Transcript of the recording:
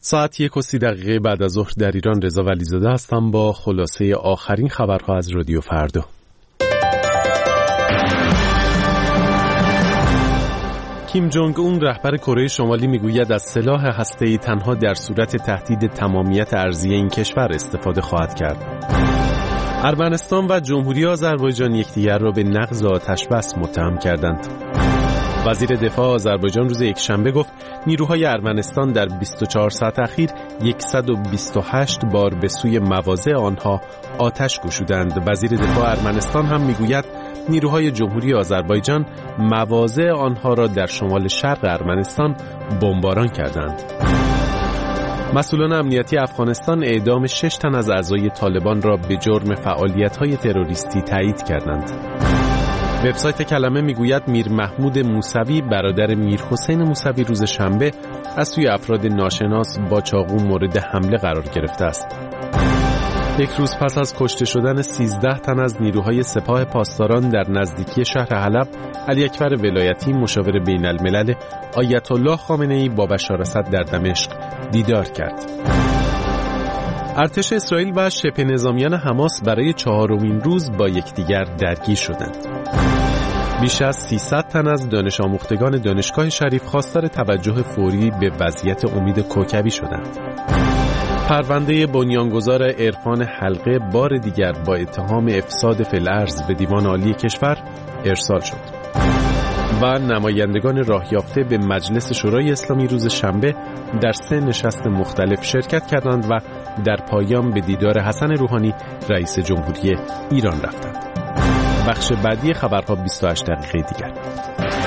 ساعت 1:30 بعد از ظهر در ایران. رضا ولیزاده هستم با خلاصه آخرین خبرها از رادیو فردا. کیم جونگ اون رهبر کره شمالی میگوید از سلاح هسته‌ای تنها در صورت تهدید تمامیت ارضی این کشور استفاده خواهد کرد. ارمنستان و جمهوری آذربایجان یکدیگر را به نقض آتش‌بس متهم کردند. وزیر دفاع آذربایجان روز یکشنبه گفت نیروهای ارمنستان در 24 ساعت اخیر 128 بار به سوی مواضع آنها آتش گشودند. وزیر دفاع ارمنستان هم میگوید نیروهای جمهوری آذربایجان مواضع آنها را در شمال شرق ارمنستان بمباران کردند. مسئولان امنیتی افغانستان اعدام 6 تن از اعضای طالبان را به جرم فعالیت‌های تروریستی تایید کردند. وبسایت کلمه میگوید میر محمود موسوی برادر میر حسین موسوی روز شنبه از سوی افراد ناشناس با چاقو مورد حمله قرار گرفته است. یک روز پس از کشته شدن 13 تن از نیروهای سپاه پاسداران در نزدیکی شهر حلب، علی اکبر ولایتی مشاور بین الملل آیت الله خامنه‌ای با بشار اسد در دمشق دیدار کرد. ارتش اسرائیل و شبه نظامیان حماس برای 4مین روز با یکدیگر درگیر شدند. بیش از 300 تن از دانش آموختگان دانشگاه شریف خواستار توجه فوری به وضعیت امید کوکبی شدند. پرونده بنیانگذار عرفان حلقه بار دیگر با اتهام افساد فی الارض به دیوان عالی کشور ارسال شد. و نمایندگان راه یافته به مجلس شورای اسلامی روز شنبه در 3 نشست مختلف شرکت کردند و در پایان به دیدار حسن روحانی رئیس جمهوری ایران رفتند. بخش بعدی خبرها 28 دقیقه دیگر.